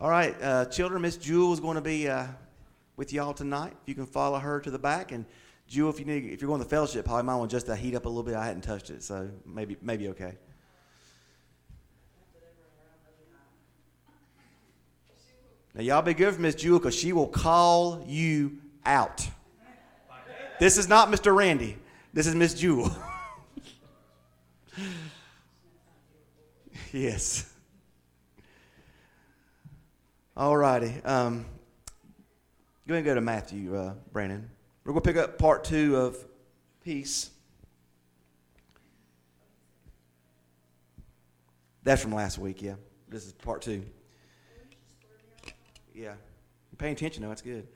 All right, children, Miss Jewel is going to be with y'all tonight. You can follow her to the back. And Jewel, if you're going to the fellowship, probably might want just to heat up a little bit. I hadn't touched it, so maybe okay. Now, y'all be good for Miss Jewel because she will call you out. This is not Mr. Randy. This is Miss Jewel. Yes. All righty. Go ahead and go to Matthew, Brandon. We're going to pick up part 2 of peace. That's from last week, yeah. This is part 2. Yeah. You're paying attention, though. That's good.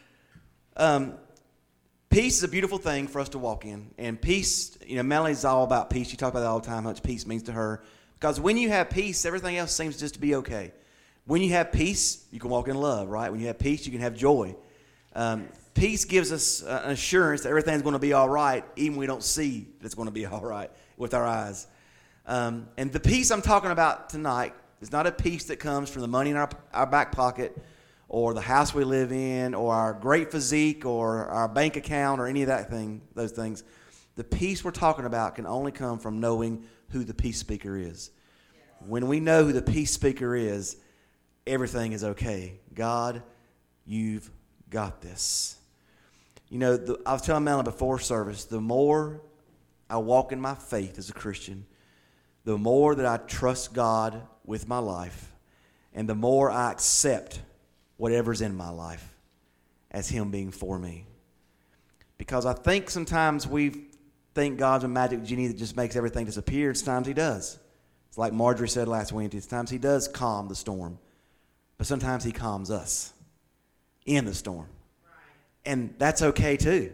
Peace is a beautiful thing for us to walk in. And peace, Melanie's all about peace. She talks about that all the time, how much peace means to her. Because when you have peace, everything else seems just to be okay. When you have peace, you can walk in love, right? When you have peace, you can have joy. Peace gives us an assurance that everything's going to be all right, even when we don't see that it's going to be all right with our eyes. And the peace I'm talking about tonight is not a peace that comes from the money in our back pocket or the house we live in or our great physique or our bank account or any of those things. The peace we're talking about can only come from knowing who the peace speaker is. When we know who the peace speaker is, everything is okay. God, you've got this. I was telling Melanie before service, the more I walk in my faith as a Christian, the more that I trust God with my life, and the more I accept whatever's in my life as Him being for me. Because I think sometimes we think God's a magic genie that just makes everything disappear. Sometimes He does. It's like Marjorie said last Wednesday. Sometimes He does calm the storm. But sometimes He calms us in the storm. Right. And that's okay too.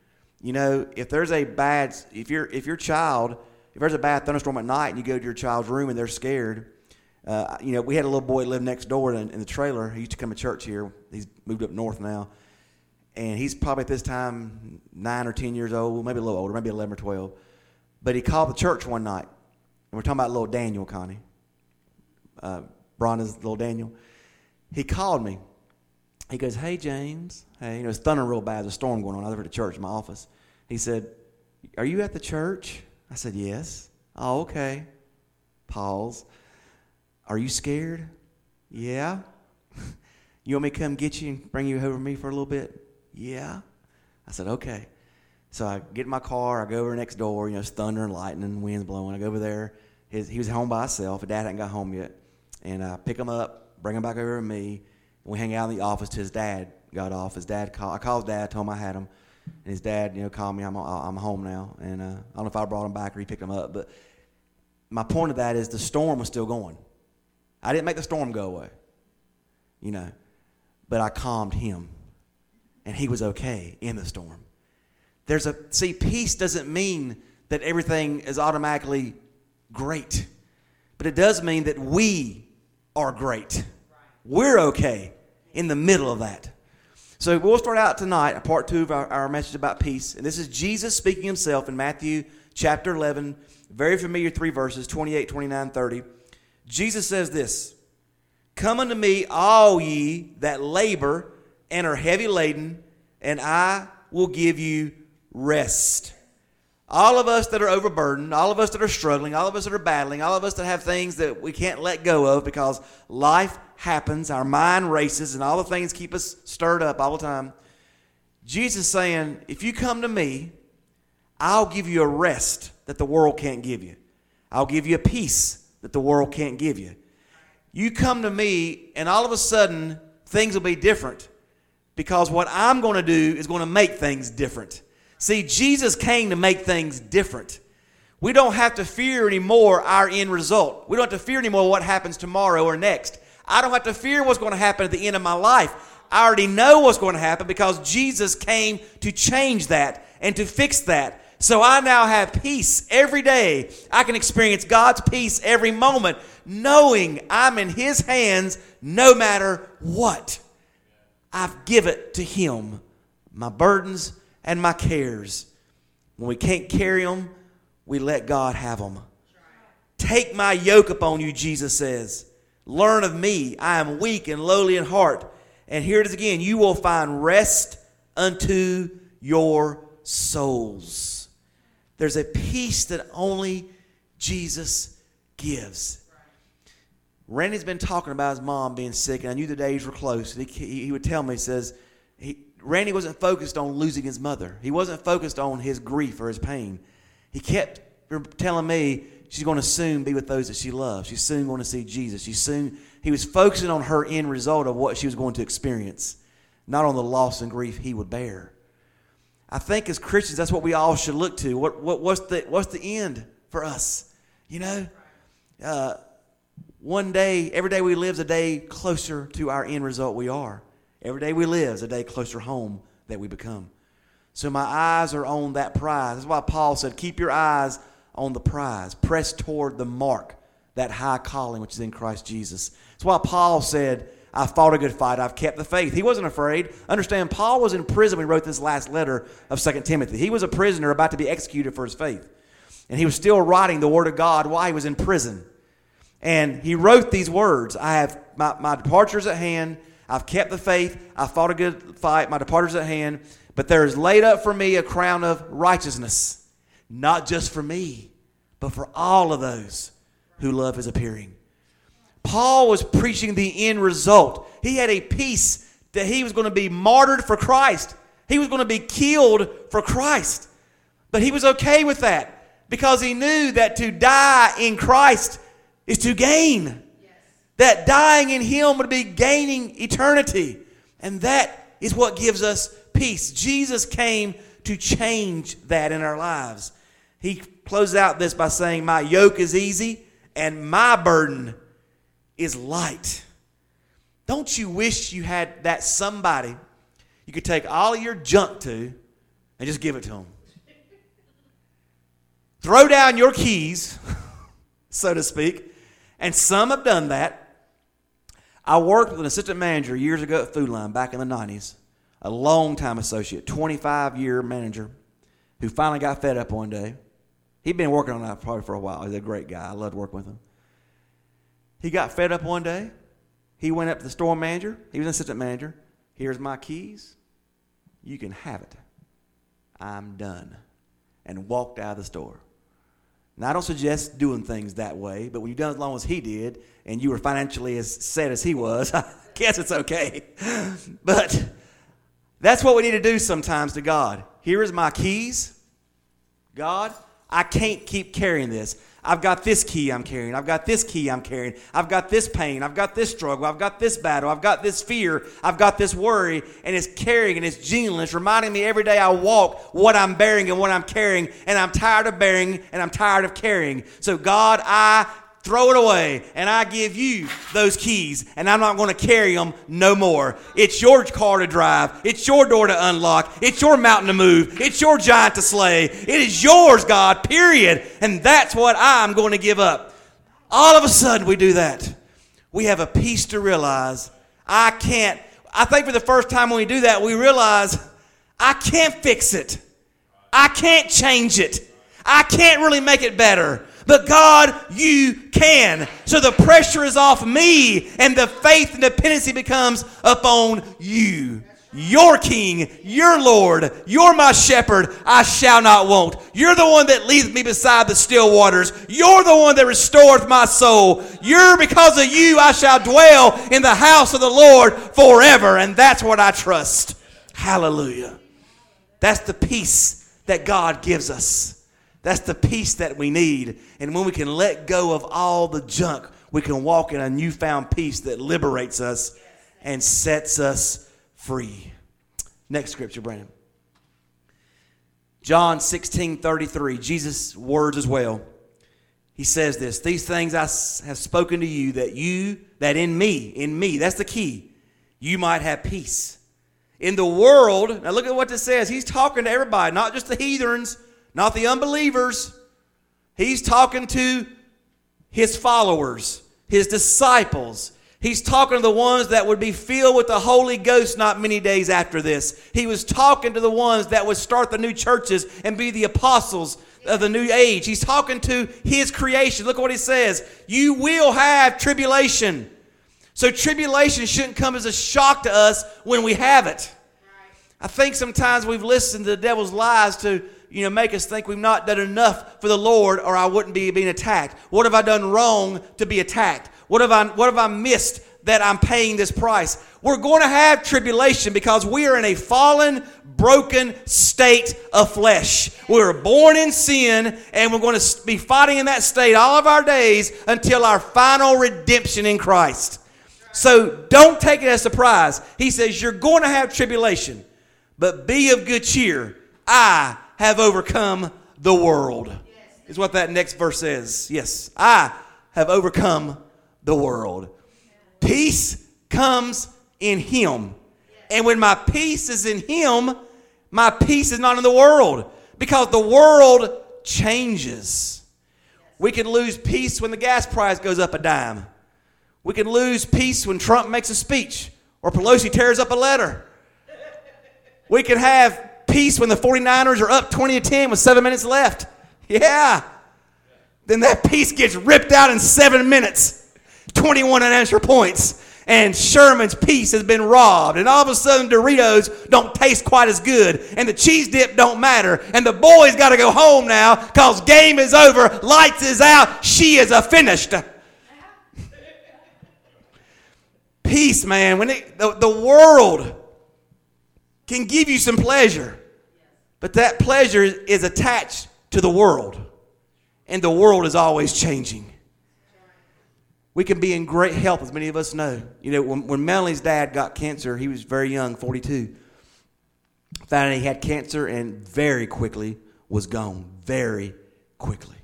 If there's a bad thunderstorm at night and you go to your child's room and they're scared, we had a little boy live next door in the trailer. He used to come to church here. He's moved up north now. And he's probably at this time 9 or 10 years old, maybe a little older, maybe 11 or 12. But he called the church one night. And we're talking about little Daniel, Connie. Bronda's little Daniel. He called me. He goes, "Hey, James." Hey, it's thundering real bad. There's a storm going on. I was over at the church in my office. He said, "Are you at the church?" I said, "Yes." "Oh, okay." Pause. "Are you scared?" "Yeah." "You want me to come get you and bring you over me for a little bit?" "Yeah." I said, "Okay." So I get in my car. I go over next door. It's thunder and lightning, wind's blowing. I go over there. He was home by himself. His dad hadn't got home yet. And I pick him up, bring him back over to me. And we hang out in the office till his dad got off. I called his dad, told him I had him. And his dad, called me. I'm home now. And I don't know if I brought him back or he picked him up. But my point of that is the storm was still going. I didn't make the storm go away, but I calmed him. And he was okay in the storm. Peace doesn't mean that everything is automatically great. But it does mean that we are great. We're okay in the middle of that. So we'll start out tonight, part 2 of our message about peace. And this is Jesus speaking Himself in Matthew chapter 11. Very familiar 3 verses, 28, 29, 30. Jesus says this: "Come unto me, all ye that labor and are heavy laden, and I will give you rest." All of us that are overburdened, all of us that are struggling, all of us that are battling, all of us that have things that we can't let go of because life happens, our mind races, and all the things keep us stirred up all the time. Jesus is saying, if you come to me, I'll give you a rest that the world can't give you. I'll give you a peace that the world can't give you. You come to me, and all of a sudden, things will be different because what I'm going to do is going to make things different. See, Jesus came to make things different. We don't have to fear anymore our end result. We don't have to fear anymore what happens tomorrow or next. I don't have to fear what's going to happen at the end of my life. I already know what's going to happen because Jesus came to change that and to fix that. So I now have peace every day. I can experience God's peace every moment, knowing I'm in His hands no matter what. I've given it to Him, my burdens and my cares. When we can't carry them, we let God have them. Take my yoke upon you, Jesus says. Learn of me. I am weak and lowly in heart. And here it is again. You will find rest unto your souls. There's a peace that only Jesus gives. Randy's been talking about his mom being sick, and I knew the days were close. He would tell me, he says, Randy wasn't focused on losing his mother. He wasn't focused on his grief or his pain. He kept telling me she's going to soon be with those that she loves. She's soon going to see Jesus. He was focusing on her end result of what she was going to experience, not on the loss and grief he would bear. I think as Christians, that's what we all should look to. What's the end for us? You know, one day, every day we live is a day closer to our end result we are. Every day we live is a day closer home that we become. So my eyes are on that prize. That's why Paul said, keep your eyes on the prize. Press toward the mark, that high calling which is in Christ Jesus. That's why Paul said, I fought a good fight. I've kept the faith. He wasn't afraid. Understand, Paul was in prison when he wrote this last letter of 2 Timothy. He was a prisoner about to be executed for his faith. And he was still writing the word of God while he was in prison. And he wrote these words, I have my departure's at hand. I've kept the faith. I fought a good fight. My departure's at hand. But there is laid up for me a crown of righteousness, not just for me, but for all of those who love his appearing. Paul was preaching the end result. He had a peace that he was going to be martyred for Christ. He was going to be killed for Christ. But he was okay with that because he knew that to die in Christ is to gain. That dying in him would be gaining eternity. And that is what gives us peace. Jesus came to change that in our lives. He closes out this by saying, my yoke is easy and my burden is light. Don't you wish you had that somebody you could take all of your junk to and just give it to them? Throw down your keys, so to speak. And some have done that. I worked with an assistant manager years ago at Food Line back in the 90s. A long-time associate, 25-year manager, who finally got fed up one day. He'd been working on that probably for a while. He's a great guy. I loved working with him. He got fed up one day. He went up to the store manager. He was an assistant manager. Here's my keys. You can have it. I'm done. And walked out of the store. Now, I don't suggest doing things that way, but when you've done as long as he did, and you were financially as set as he was, I guess it's okay. But that's what we need to do sometimes to God. Here is my keys. God, I can't keep carrying this. I've got this key I'm carrying. I've got this key I'm carrying. I've got this pain. I've got this struggle. I've got this battle. I've got this fear. I've got this worry. And it's carrying and it's jingling. It's reminding me every day I walk what I'm bearing and what I'm carrying. And I'm tired of bearing and I'm tired of carrying. So God, I throw it away, and I give you those keys, and I'm not going to carry them no more. It's your car to drive. It's your door to unlock. It's your mountain to move. It's your giant to slay. It is yours, God, period. And that's what I'm going to give up. All of a sudden, we do that. We have a peace to realize I think for the first time when we do that, we realize I can't fix it. I can't change it. I can't really make it better. But God, you can. So the pressure is off me, and the faith and dependency becomes upon you. Your King, your Lord, you're my shepherd, I shall not want. You're the one that leads me beside the still waters. You're the one that restoreth my soul. Because of you, I shall dwell in the house of the Lord forever. And that's what I trust. Hallelujah. That's the peace that God gives us. That's the peace that we need. And when we can let go of all the junk, we can walk in a newfound peace that liberates us and sets us free. Next scripture, Brandon. John 16:33, Jesus' words as well. He says this, these things I have spoken to you, that in me, that's the key, you might have peace. In the world, now look at what this says. He's talking to everybody, not just the heathens, not the unbelievers. He's talking to his followers, his disciples. He's talking to the ones that would be filled with the Holy Ghost not many days after this. He was talking to the ones that would start the new churches and be the apostles of the new age. He's talking to his creation. Look at what he says. You will have tribulation. So tribulation shouldn't come as a shock to us when we have it. I think sometimes we've listened to the devil's lies to, make us think we've not done enough for the Lord, or I wouldn't be being attacked. What have I done wrong to be attacked? What have I missed that I'm paying this price? We're going to have tribulation because we are in a fallen, broken state of flesh. We were born in sin, and we're going to be fighting in that state all of our days until our final redemption in Christ. So don't take it as a surprise. He says you're going to have tribulation, but be of good cheer. I have overcome the world. Is what that next verse says. Yes, I have overcome the world. Peace comes in Him. And when my peace is in Him, my peace is not in the world. Because the world changes. We can lose peace when the gas price goes up a dime. We can lose peace when Trump makes a speech or Pelosi tears up a letter. We can have peace when the 49ers are up 20-10 with 7 minutes left. Yeah. Then that peace gets ripped out in 7 minutes. 21 unanswered points. And Sherman's peace has been robbed. And all of a sudden Doritos don't taste quite as good. And the cheese dip don't matter. And the boys got to go home now because game is over. Lights is out. She is finished. Peace, man. When the world can give you some pleasure, but that pleasure is attached to the world, and the world is always changing. We can be in great health, as many of us know. When Melanie's dad got cancer, he was very young, 42. Found out he had cancer and very quickly was gone. Very quickly.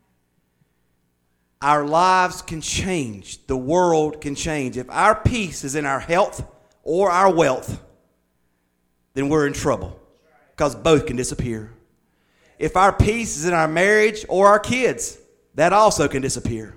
Our lives can change. The world can change. If our peace is in our health or our wealth, then we're in trouble because both can disappear. If our peace is in our marriage or our kids, that also can disappear.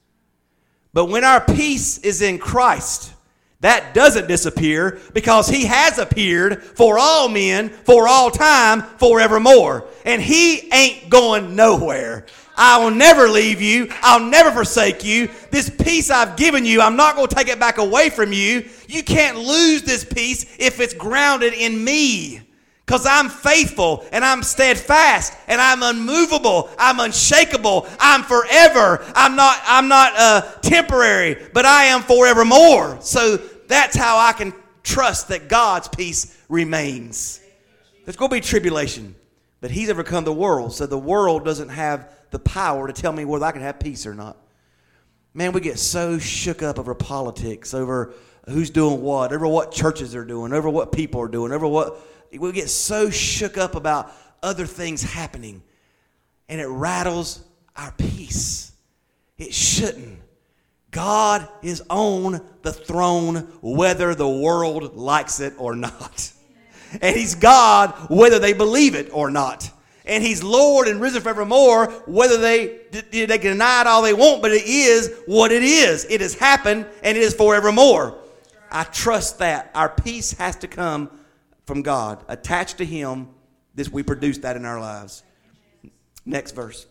But when our peace is in Christ, that doesn't disappear because He has appeared for all men, for all time, forevermore. And He ain't going nowhere. I will never leave you. I'll never forsake you. This peace I've given you, I'm not going to take it back away from you. You can't lose this peace if it's grounded in me. Because I'm faithful and I'm steadfast and I'm unmovable. I'm unshakable. I'm forever. I'm not temporary, but I am forevermore. So that's how I can trust that God's peace remains. There's going to be tribulation, but He's overcome the world. So the world doesn't have the power to tell me whether I can have peace or not. Man, we get so shook up over politics, over who's doing what, over what churches are doing, over what people are doing, over what... We get so shook up about other things happening, and it rattles our peace. It shouldn't. God is on the throne whether the world likes it or not. And He's God whether they believe it or not. And He's Lord and risen forevermore whether they can deny it all they want, but it is what it is. It has happened and it is forevermore. I trust that. Our peace has to come from God. Attached to Him, we produce that in our lives. Next verse.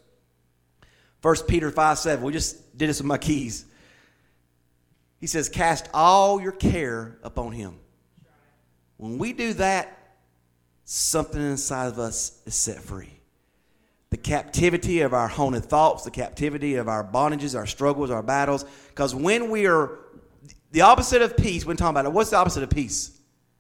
1 Peter 5:7. We just did this with my keys. He says, cast all your care upon Him. When we do that, something inside of us is set free. The captivity of our haunted thoughts, the captivity of our bondages, our struggles, our battles. Because when we are, the opposite of peace, when talking about it, what's the opposite of peace?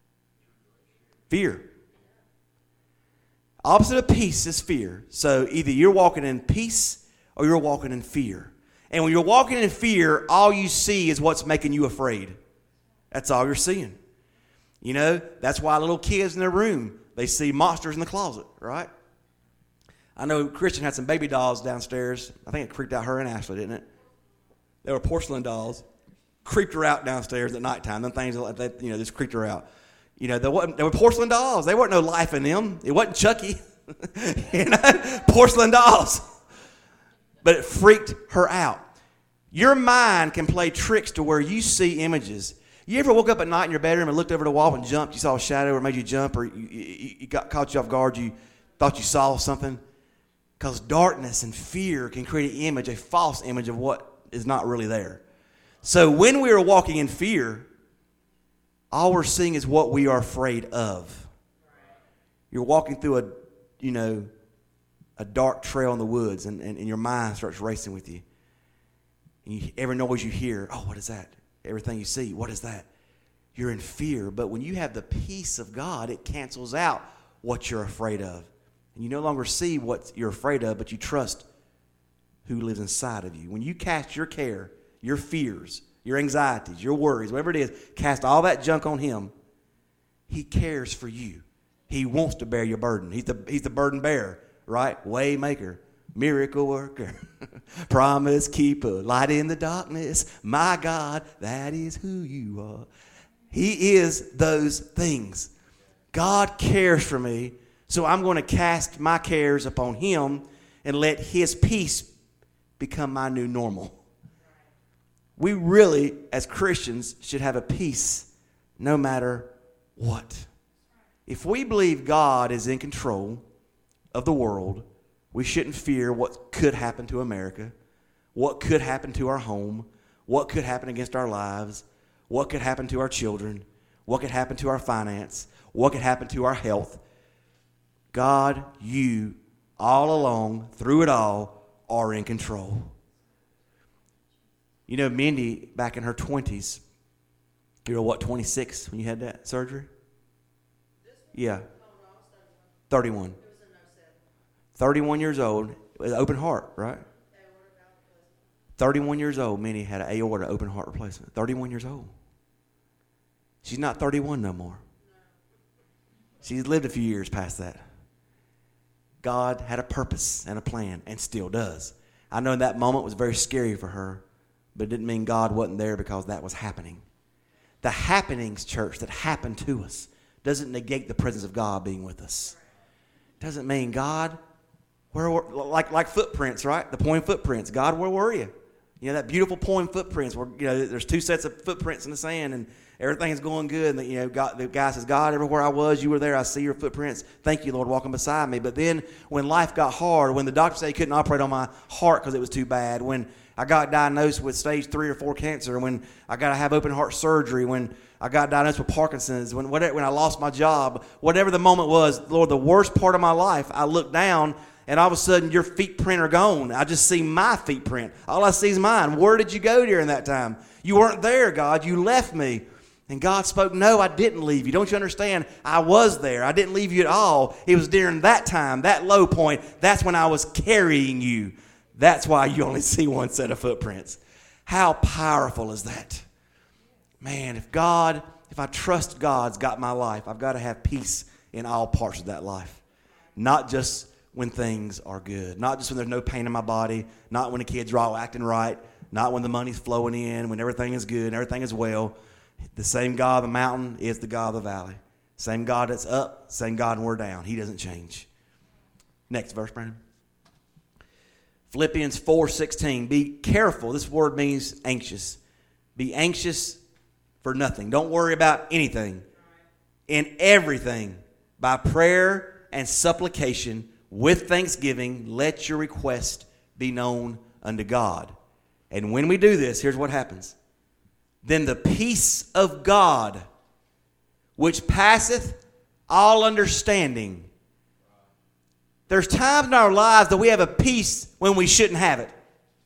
Fear. Opposite of peace is fear. So either you're walking in peace or you're walking in fear. And when you're walking in fear, all you see is what's making you afraid. That's all you're seeing. That's why little kids in their room, they see monsters in the closet, right? I know Christian had some baby dolls downstairs. I think it creeped out her and Ashley, didn't it? They were porcelain dolls. Creeped her out downstairs at nighttime. Them things, just creeped her out. They were porcelain dolls. There wasn't no life in them. It wasn't Chucky. Porcelain dolls. But it freaked her out. Your mind can play tricks to where you see images. You ever woke up at night in your bedroom and looked over the wall and jumped? You saw a shadow or made you jump, or you got caught you off guard. You thought you saw something. Because darkness and fear can create an image, a false image of what is not really there. So when we are walking in fear, all we're seeing is what we are afraid of. You're walking through a dark trail in the woods, and your mind starts racing with you. And every noise you hear, oh, what is that? Everything you see, what is that? You're in fear. But when you have the peace of God, it cancels out what you're afraid of. And you no longer see what you're afraid of, but you trust who lives inside of you. When you cast your care, your fears, your anxieties, your worries, whatever it is, cast all that junk on him, he cares for you. He wants to bear your burden. He's the burden bearer, right? Way maker, miracle worker, promise keeper, light in the darkness. My God, that is who you are. He is those things. God cares for me, so I'm going to cast my cares upon him and let his peace become my new normal. We really, as Christians, should have a peace no matter what. If we believe God is in control of the world, we shouldn't fear what could happen to America, what could happen to our home, what could happen against our lives, what could happen to our children, what could happen to our finance, what could happen to our health. God, you, all along, through it all, are in control. You know, Mindy, back in her 20s, you were what, 26 when you had that surgery? Yeah. 31. 31 years old, with open heart, right? 31 years old, Minnie had an aorta open heart replacement. 31 years old. She's not 31 no more. She's lived a few years past that. God had a purpose and a plan, and still does. I know that moment was very scary for her, but it didn't mean God wasn't there because that was happening. The happenings, church, that happen to us doesn't negate the presence of God being with us. Doesn't mean, God, where were, like footprints, right? The poem footprints. God, where were you? You know, that beautiful poem footprints where, there's two sets of footprints in the sand and everything is going good. And, the guy says, God, everywhere I was, you were there. I see your footprints. Thank you, Lord, walking beside me. But then when life got hard, when the doctor said he couldn't operate on my heart because it was too bad, when I got diagnosed with stage 3 or 4 cancer, when I got to have open heart surgery, when I got diagnosed with Parkinson's, when I lost my job, whatever the moment was, Lord, the worst part of my life, I looked down and all of a sudden your feet print are gone. I just see my feet print. All I see is mine. Where did you go during that time? You weren't there, God. You left me. And God spoke, no, I didn't leave you. Don't you understand? I was there. I didn't leave you at all. It was during that time, that low point, that's when I was carrying you. That's why you only see one set of footprints. How powerful is that? Man, if I trust God's got my life, I've got to have peace in all parts of that life. Not just when things are good. Not just when there's no pain in my body. Not when the kids are all acting right. Not when the money's flowing in, when everything is good and everything is well. The same God of the mountain is the God of the valley. Same God that's up, same God when we're down. He doesn't change. Next verse, Brandon. Philippians 4:16. Be careful. This word means anxious. Be anxious for nothing. Don't worry about anything. In everything, by prayer and supplication, with thanksgiving, let your request be known unto God. And when we do this, here's what happens. Then the peace of God, which passeth all understanding. There's times in our lives that we have a peace when we shouldn't have it.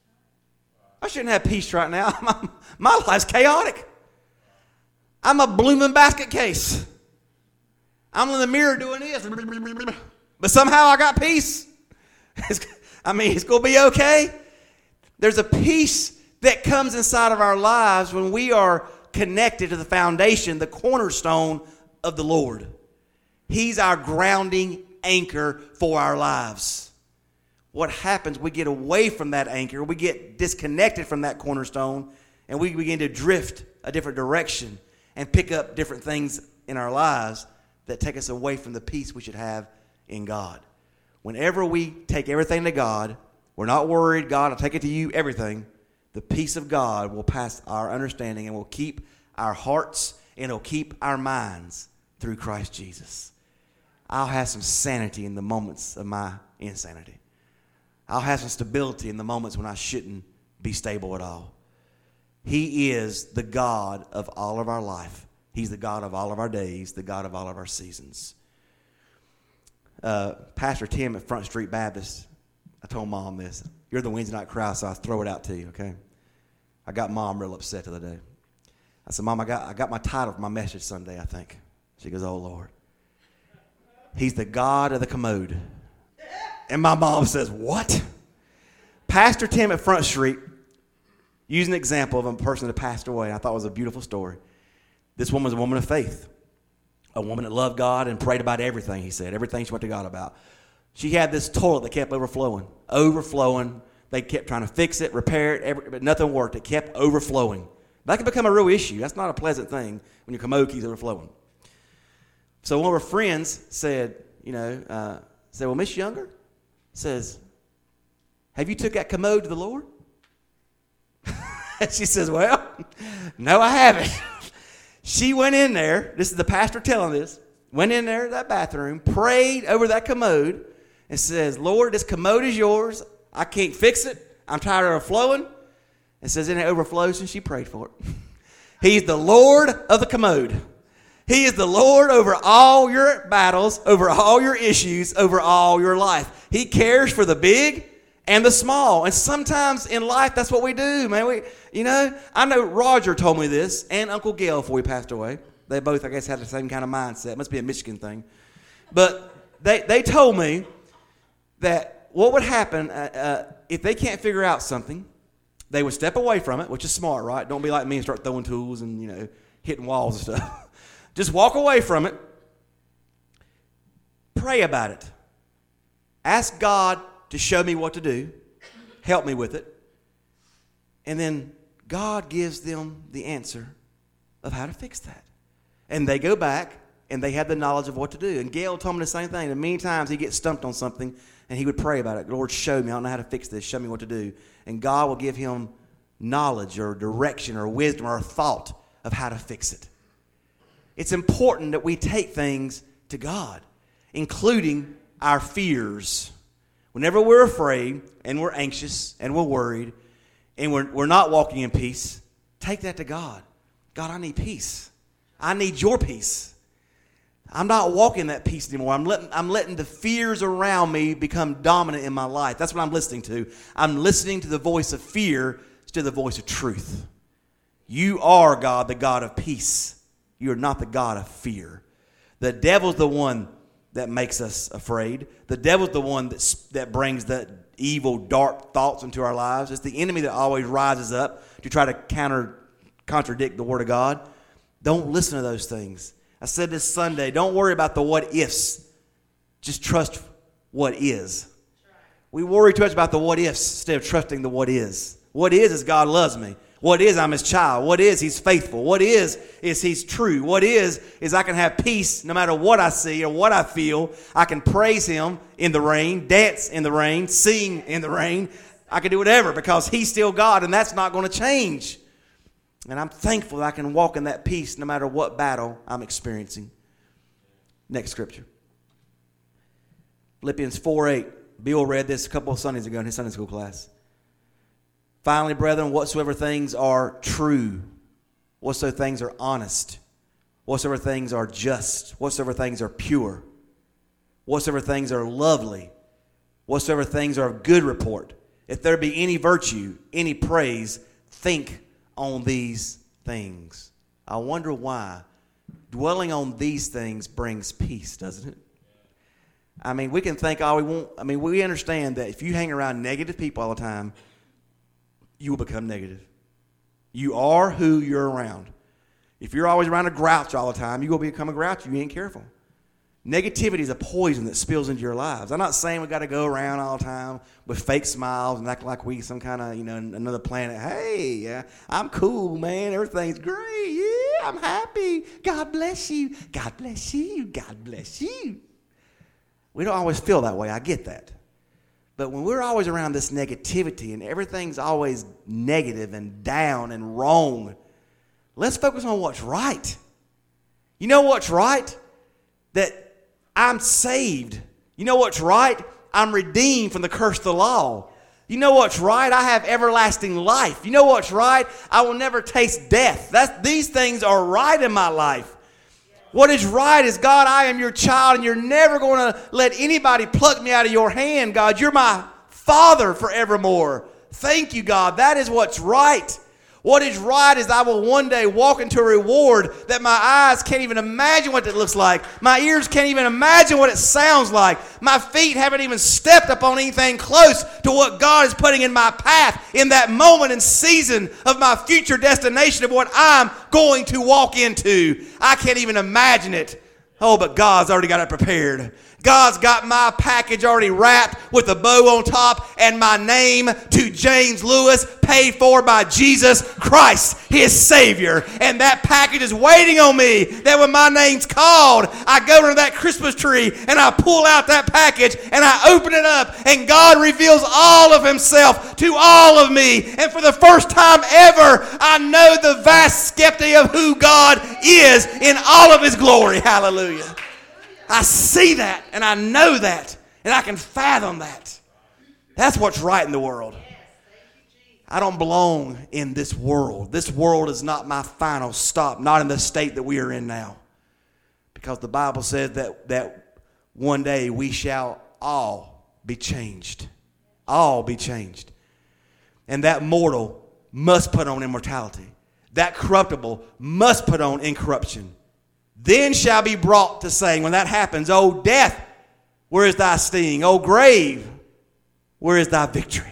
I shouldn't have peace right now. My life's chaotic. I'm a blooming basket case. I'm in the mirror doing this. But somehow I got peace. It's going to be okay. There's a peace that comes inside of our lives when we are connected to the foundation, the cornerstone of the Lord. He's our grounding anchor for our lives. What happens, we get away from that anchor, we get disconnected from that cornerstone, and we begin to drift a different direction and pick up different things in our lives that take us away from the peace we should have in God. Whenever we take everything to God, we're not worried, God, I'll take it to you, everything. The peace of God will pass our understanding and will keep our hearts and it'll keep our minds through Christ Jesus. I'll have some sanity in the moments of my insanity. I'll have some stability in the moments when I shouldn't be stable at all. He is the God of all of our life. He's the God of all of our days, the God of all of our seasons. Pastor Tim at Front Street Baptist, I told Mom this. You're the Wednesday night crowd, so I'll throw it out to you, okay? I got Mom real upset the other day. I said, Mom, I got my title for my message Sunday, I think. She goes, oh, Lord. He's the God of the commode. And my mom says, what? Pastor Tim at Front Street used an example of a person that passed away. I thought it was a beautiful story. This woman was a woman of faith. A woman that loved God and prayed about everything, he said. Everything she went to God about. She had this toilet that kept overflowing. They kept trying to fix it, repair it, but nothing worked. It kept overflowing. That can become a real issue. That's not a pleasant thing when your commode keeps overflowing. So one of her friends said, well, Miss Younger says, have you took that commode to the Lord? She says, well, no, I haven't. She went in there, this is the pastor telling this, went in there to that bathroom, prayed over that commode, and says, Lord, this commode is yours. I can't fix it. I'm tired of it flowing. And says, and it overflows, and she prayed for it. He's the Lord of the commode. He is the Lord over all your battles, over all your issues, over all your life. He cares for the big and the small. And sometimes in life, that's what we do, man. I know Roger told me this, and Uncle Gail before he passed away. They both, I guess, had the same kind of mindset. It must be a Michigan thing. But they told me that what would happen if they can't figure out something, they would step away from it, which is smart, right? Don't be like me and start throwing tools and, hitting walls and stuff. Just walk away from it. Pray about it. Ask God to show me what to do. Help me with it. And then God gives them the answer of how to fix that. And they go back and they have the knowledge of what to do. And Gail told me the same thing. And many times he gets stumped on something and he would pray about it. Lord, show me. I don't know how to fix this. Show me what to do. And God will give him knowledge or direction or wisdom or thought of how to fix it. It's important that we take things to God, including our fears. Whenever we're afraid and we're anxious and we're worried and we're not walking in peace, take that to God. God, I need peace. I need your peace. I'm not walking that peace anymore. I'm letting the fears around me become dominant in my life. That's what I'm listening to. I'm listening to the voice of fear instead of the voice of truth. You are, God, the God of peace. You are not the God of fear. The devil's the one that makes us afraid. The devil's the one that brings the evil, dark thoughts into our lives. It's the enemy that always rises up to try to contradict the Word of God. Don't listen to those things. I said this Sunday, don't worry about the what ifs. Just trust what is. We worry too much about the what ifs instead of trusting the what is. What is God loves me. What is I'm his child. What is he's faithful. What is he's true. What is I can have peace no matter what I see or what I feel. I can praise him in the rain, dance in the rain, sing in the rain. I can do whatever because he's still God, and that's not going to change. And I'm thankful that I can walk in that peace no matter what battle I'm experiencing. Next scripture. Philippians 4:8. Bill read this a couple of Sundays ago in his Sunday school class. Finally, brethren, whatsoever things are true, whatsoever things are honest, whatsoever things are just, whatsoever things are pure, whatsoever things are lovely, whatsoever things are of good report, if there be any virtue, any praise, think on these things. I wonder why dwelling on these things brings peace, doesn't it? I mean, we can think all we want. I mean, we understand that if you hang around negative people all the time, you will become negative. You are who you're around. If you're always around a grouch all the time, you will become a grouch if you ain't careful. Negativity is a poison that spills into your lives. I'm not saying we got to go around all the time with fake smiles and act like we some kind of, another planet. Hey, I'm cool, man. Everything's great. Yeah, I'm happy. God bless you. God bless you. God bless you. We don't always feel that way. I get that. But when we're always around this negativity and everything's always negative and down and wrong, let's focus on what's right. You know what's right? That I'm saved. You know what's right? I'm redeemed from the curse of the law. You know what's right? I have everlasting life. You know what's right? I will never taste death. These things are right in my life. What is right is, God, I am your child, and you're never going to let anybody pluck me out of your hand, God. You're my Father forevermore. Thank you, God. That is what's right. What is right is I will one day walk into a reward that my eyes can't even imagine what it looks like. My ears can't even imagine what it sounds like. My feet haven't even stepped upon anything close to what God is putting in my path in that moment and season of my future destination of what I'm going to walk into. I can't even imagine it. Oh, but God's already got it prepared. God's got my package already wrapped with a bow on top and my name to James Lewis, paid for by Jesus Christ, his Savior. And that package is waiting on me, that when my name's called, I go to that Christmas tree and I pull out that package and I open it up, and God reveals all of himself to all of me. And for the first time ever, I know the vast skeptic of who God is in all of his glory. Hallelujah. I see that, and I know that, and I can fathom that. That's what's right in the world. I don't belong in this world. This world is not my final stop, not in the state that we are in now. Because the Bible says that one day we shall all be changed. All be changed. And that mortal must put on immortality. That corruptible must put on incorruption. Then shall be brought to saying, when that happens, O death, where is thy sting? O grave, where is thy victory?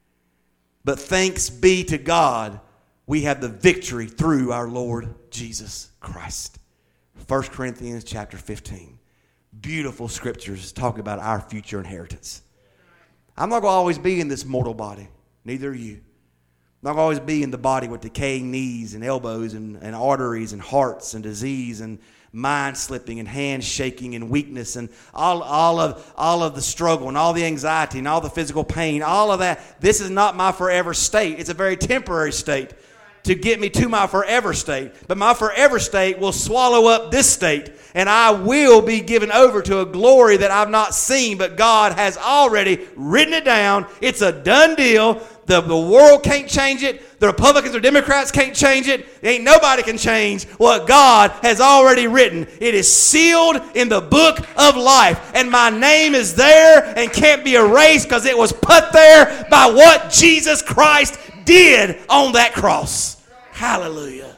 But thanks be to God, we have the victory through our Lord Jesus Christ. 1 Corinthians chapter 15. Beautiful scriptures talk about our future inheritance. I'm not going to always be in this mortal body. Neither are you. I'm not going to always be in the body with decaying knees and elbows and arteries and hearts and disease and mind slipping and hands shaking and weakness and all of the struggle and all the anxiety and all the physical pain, all of that. This is not my forever state. It's a very temporary state to get me to my forever state. But my forever state will swallow up this state, and I will be given over to a glory that I've not seen, but God has already written it down. It's a done deal. The world can't change it. The Republicans or Democrats can't change it. Ain't nobody can change what God has already written. It is sealed in the book of life. And my name is there and can't be erased because it was put there by what Jesus Christ did on that cross. Hallelujah.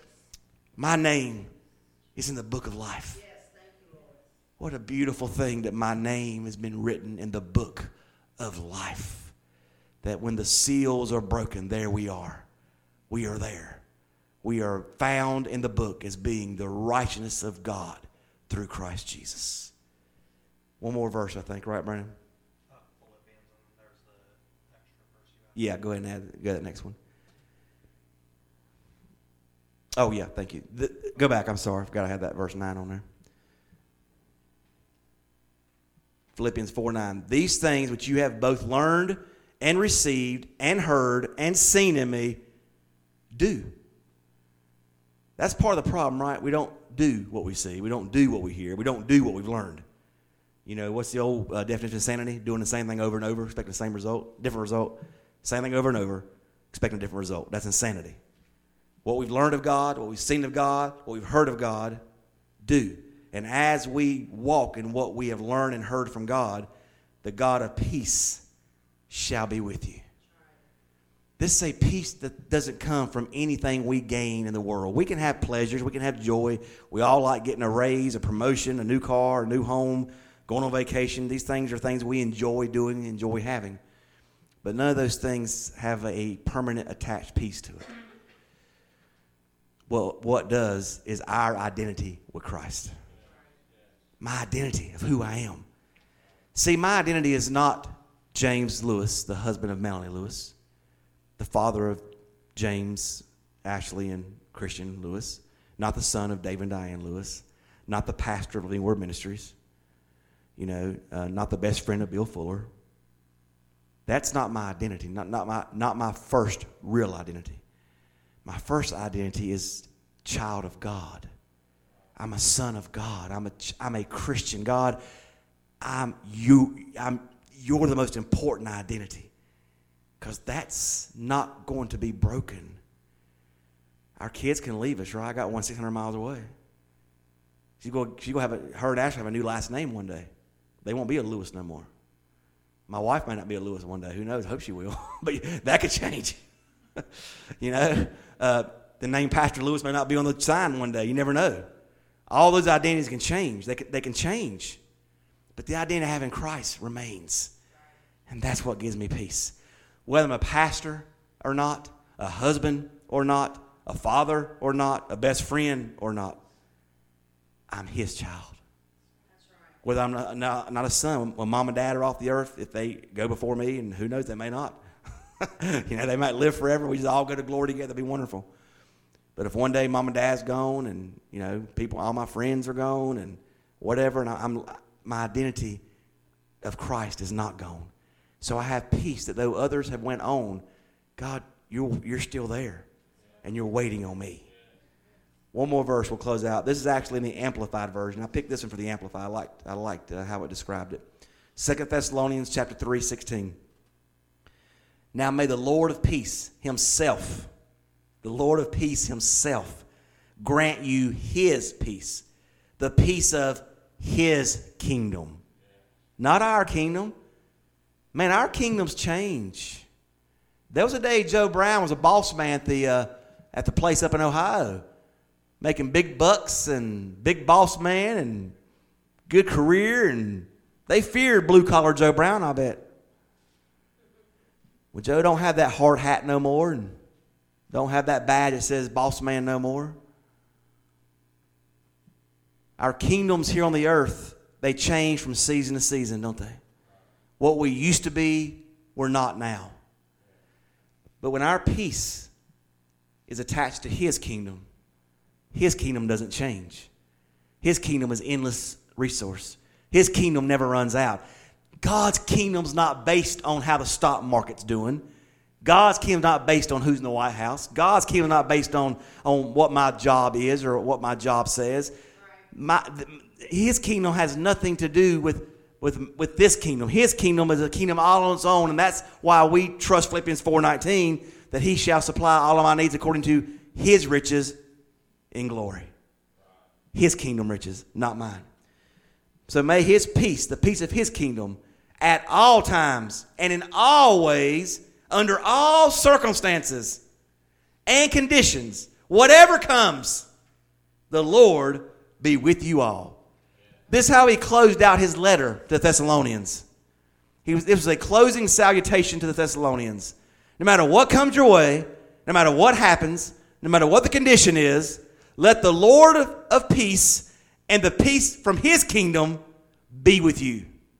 My name is in the book of life. What a beautiful thing that my name has been written in the book of life. That when the seals are broken, there we are. We are there. We are found in the book as being the righteousness of God through Christ Jesus. One more verse, I think, right, Brandon? Philippians, and there's the extra verse you have. Yeah, go ahead and go to that next one. Oh, yeah, thank you. Go back, I'm sorry. I forgot I had that verse 9 on there. Philippians 4:9. These things which you have both learned and received and heard and seen in me, do. That's part of the problem, right? We don't do what we see. We don't do what we hear. We don't do what we've learned. You know, what's the old definition of insanity? Doing the same thing over and over, expecting the same result, different result. Same thing over and over, expecting a different result. That's insanity. What we've learned of God, what we've seen of God, what we've heard of God, do. And as we walk in what we have learned and heard from God, the God of peace shall be with you. This is a peace that doesn't come from anything we gain in the world. We can have pleasures. We can have joy. We all like getting a raise, a promotion, a new car, a new home, going on vacation. These things are things we enjoy doing and enjoy having. But none of those things have a permanent attached peace to it. Well, what does is our identity with Christ. My identity of who I am. See, my identity is not James Lewis, the husband of Melanie Lewis, the father of James, Ashley, and Christian Lewis, not the son of Dave and Diane Lewis, not the pastor of Living Word Ministries, not the best friend of Bill Fuller. That's not my identity, not my first real identity. My first identity is child of God. I'm a son of God. I'm a Christian. God, you're the most important identity, because that's not going to be broken. Our kids can leave us, right? I got one 600 miles away. She's going to have her and Ashley have a new last name one day. They won't be a Lewis no more. My wife might not be a Lewis one day. Who knows? I hope she will. But that could change. The name Pastor Lewis may not be on the sign one day. You never know. All those identities can change. They can change. But the identity I have in Christ remains. And that's what gives me peace. Whether I'm a pastor or not, a husband or not, a father or not, a best friend or not, I'm his child. Whether I'm not a son, when mom and dad are off the earth, if they go before me, and who knows, they may not. They might live forever. We just all go to glory together. It'd be wonderful. But if one day mom and dad's gone, and people, all my friends are gone, and whatever, and my identity of Christ is not gone. So I have peace that though others have went on, God, you're still there, and you're waiting on me. One more verse, we'll close out. This is actually in the Amplified version. I picked this one for the Amplified. I liked how it described it. 2 Thessalonians chapter 3:16. Now may the Lord of peace himself, grant you his peace, the peace of his kingdom. Not our kingdom. Man, our kingdoms change. There was a day Joe Brown was a boss man at the place up in Ohio, making big bucks and big boss man and good career, and they feared blue-collar Joe Brown, I bet. Well, Joe don't have that hard hat no more, and don't have that badge that says boss man no more. Our kingdoms here on the earth, they change from season to season, don't they? What we used to be, we're not now. But when our peace is attached to his kingdom doesn't change. His kingdom is endless resource. His kingdom never runs out. God's kingdom's not based on how the stock market's doing. God's kingdom's not based on who's in the White House. God's kingdom's not based on what my job is or what my job says. His kingdom has nothing to do with this kingdom. His kingdom is a kingdom all on its own, and that's why we trust Philippians 4:19, that he shall supply all of my needs according to his riches in glory. His kingdom riches, not mine. So may his peace, the peace of his kingdom, at all times and in all ways, under all circumstances and conditions, whatever comes, the Lord be with you all. This is how he closed out his letter to the Thessalonians. It was a closing salutation to the Thessalonians. No matter what comes your way, no matter what happens, no matter what the condition is, let the Lord of peace and the peace from his kingdom be with you.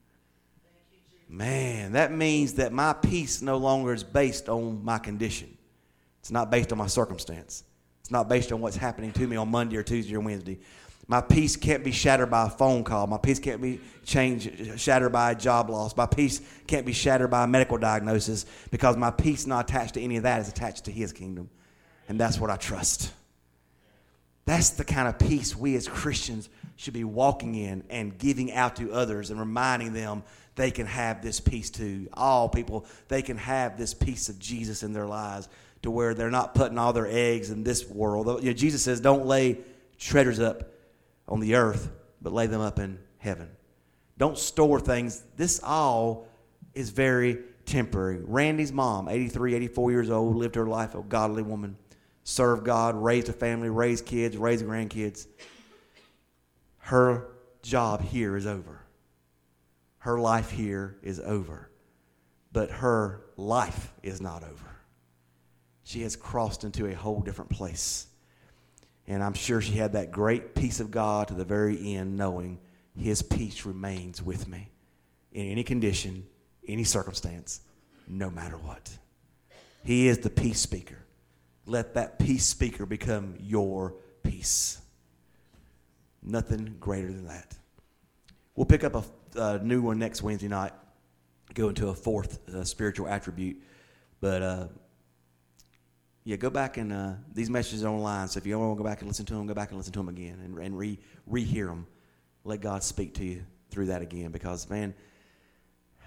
Man, that means that my peace no longer is based on my condition. It's not based on my circumstance. It's not based on what's happening to me on Monday or Tuesday or Wednesday. My peace can't be shattered by a phone call. My peace can't be shattered by a job loss. My peace can't be shattered by a medical diagnosis, because my peace is not attached to any of that. It's attached to his kingdom. And that's what I trust. That's the kind of peace we as Christians should be walking in and giving out to others and reminding them they can have this peace too. All people, they can have this peace of Jesus in their lives, to where they're not putting all their eggs in this world. Jesus says, don't lay treasures up on the earth, but lay them up in heaven. Don't store things. This all is very temporary. Randy's mom, 83, 84 years old, lived her life, a godly woman, served God, raised a family, raised kids, raised grandkids. Her job here is over. Her life here is over. But her life is not over. She has crossed into a whole different place. And I'm sure she had that great peace of God to the very end, knowing his peace remains with me in any condition, any circumstance, no matter what. He is the peace speaker. Let that peace speaker become your peace. Nothing greater than that. We'll pick up a new one next Wednesday night, go into a fourth spiritual attribute. But go back and these messages are online. So if you want to go back and listen to them, go back and listen to them again and rehear them. Let God speak to you through that again. Because, man,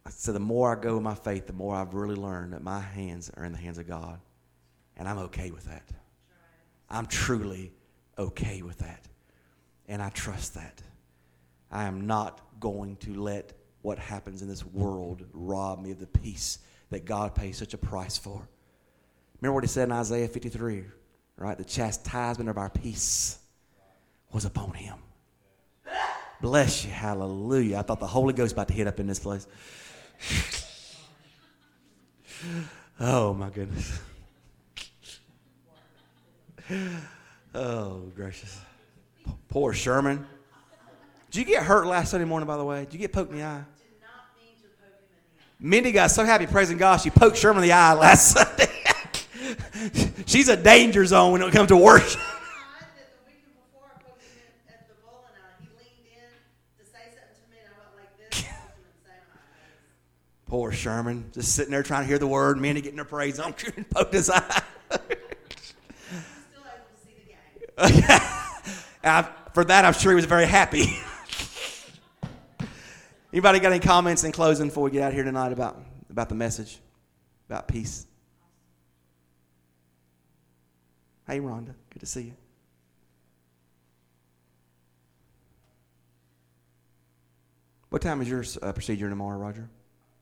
So the more I go in my faith, the more I've really learned that my hands are in the hands of God. And I'm okay with that. I'm truly okay with that. And I trust that. I am not going to let what happens in this world rob me of the peace that God pays such a price for. Remember what he said in Isaiah 53, right? The chastisement of our peace was upon him. Bless you. Hallelujah. I thought the Holy Ghost about to hit up in this place. Oh, my goodness. Oh, gracious. Poor Sherman. Did you get hurt last Sunday morning, by the way? Did you get poked in the eye? Did not mean to poke him in the eye. Mindy got so happy praising God, she poked Sherman in the eye last Sunday. She's a danger zone when it comes to worship. That the weekend before I poked him at the bowling alley, he leaned in to say something to me, and I went like this, and poked him in the same eye. Poor Sherman, just sitting there trying to hear the word. Mindy getting her praise on, poked his eye. Still able to see the game. For that, I'm sure he was very happy. Anybody got any comments in closing before we get out here tonight about the message, about peace? Hey, Rhonda, good to see you. What time is your procedure tomorrow, Roger?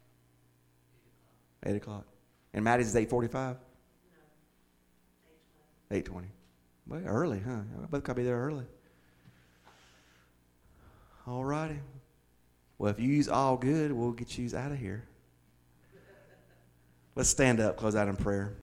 8 o'clock. And Maddie's is 8:45? No. 8:20. Well, early, huh? I both got to be there early. All righty. Well, if you use all good, we'll get you out of here. Let's stand up, close out in prayer.